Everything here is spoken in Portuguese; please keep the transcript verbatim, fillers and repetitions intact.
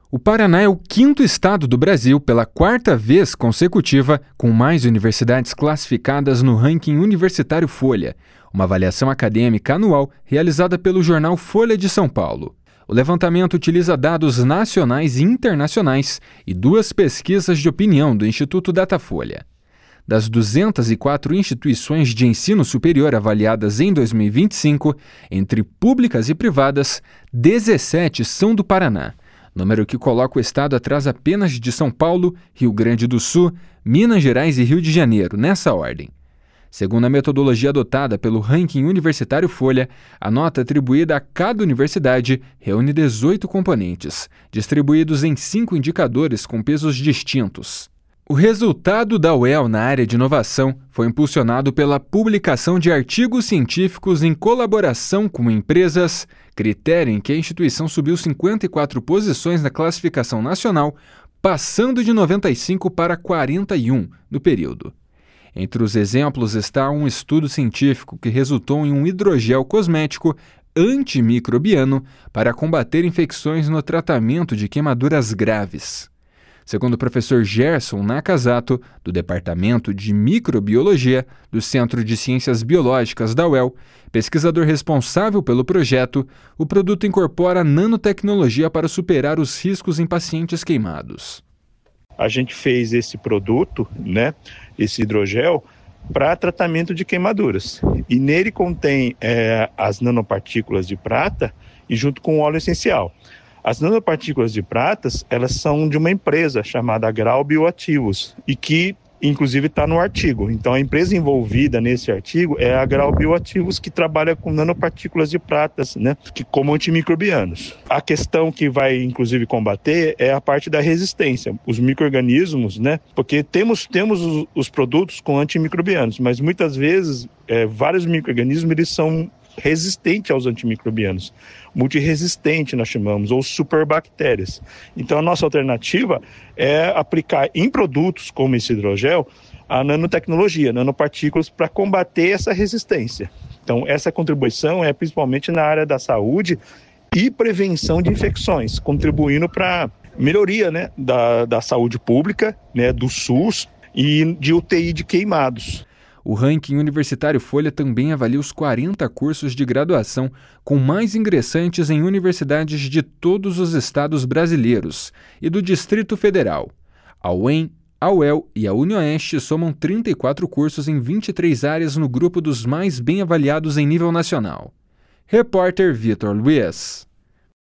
O Paraná é o quinto estado do Brasil, pela quarta vez consecutiva, com mais universidades classificadas no ranking universitário Folha, uma avaliação acadêmica anual realizada pelo jornal Folha de São Paulo. O levantamento utiliza dados nacionais e internacionais e duas pesquisas de opinião do Instituto Datafolha. Das duzentas e quatro instituições de ensino superior avaliadas em dois mil e vinte e cinco, entre públicas e privadas, dezessete são do Paraná, número que coloca o estado atrás apenas de São Paulo, Rio Grande do Sul, Minas Gerais e Rio de Janeiro, nessa ordem. Segundo a metodologia adotada pelo ranking universitário Folha, a nota atribuída a cada universidade reúne dezoito componentes, distribuídos em cinco indicadores com pesos distintos. O resultado da U E L na área de inovação foi impulsionado pela publicação de artigos científicos em colaboração com empresas, critério em que a instituição subiu cinquenta e quatro posições na classificação nacional, passando de noventa e cinco para quarenta e um no período. Entre os exemplos está um estudo científico que resultou em um hidrogel cosmético antimicrobiano para combater infecções no tratamento de queimaduras graves. Segundo o professor Gerson Nakazato, do Departamento de Microbiologia do Centro de Ciências Biológicas da U E L, pesquisador responsável pelo projeto, o produto incorpora nanotecnologia para superar os riscos em pacientes queimados. A gente fez esse produto, né, esse hidrogel, para tratamento de queimaduras. E nele contém é, as nanopartículas de prata e junto com o óleo essencial. As nanopartículas de pratas, elas são de uma empresa chamada Grau Bioativos e que, inclusive, está no artigo. Então, a empresa envolvida nesse artigo é a Grau Bioativos, que trabalha com nanopartículas de pratas, né, que como antimicrobianos. A questão que vai, inclusive, combater é a parte da resistência, os micro-organismos, né, porque temos, temos os, os produtos com antimicrobianos, mas muitas vezes é, vários micro-organismos eles são resistente aos antimicrobianos, multiresistente nós chamamos, ou superbactérias. Então a nossa alternativa é aplicar em produtos como esse hidrogel a nanotecnologia, nanopartículas para combater essa resistência. Então essa contribuição é principalmente na área da saúde e prevenção de infecções, contribuindo para melhoria, né, da, da saúde pública, né, do SUS e de U T I de queimados. O ranking universitário Folha também avalia os quarenta cursos de graduação com mais ingressantes em universidades de todos os estados brasileiros e do Distrito Federal. A U E M, a U E L e a UniOeste somam trinta e quatro cursos em vinte e três áreas no grupo dos mais bem avaliados em nível nacional. Repórter Vitor Luiz.